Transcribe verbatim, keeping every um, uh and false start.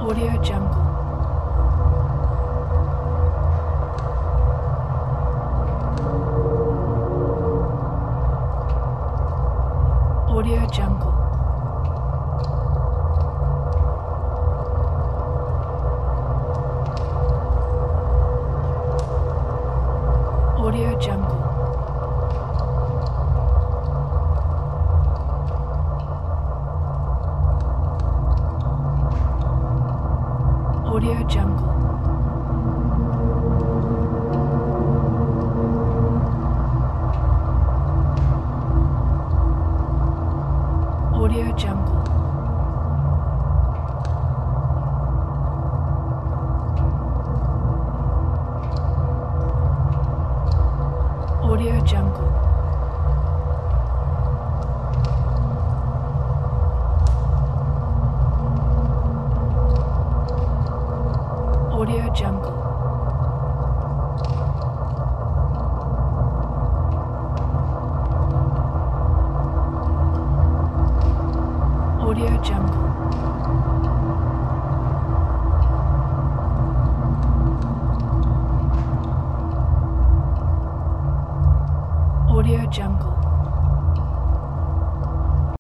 Audio Jungle. Audio Jungle. Audio Jungle. Audio Jungle. Audio Jungle. Audio Jungle. Audio Jungle. Audio Jungle. Audio Jungle.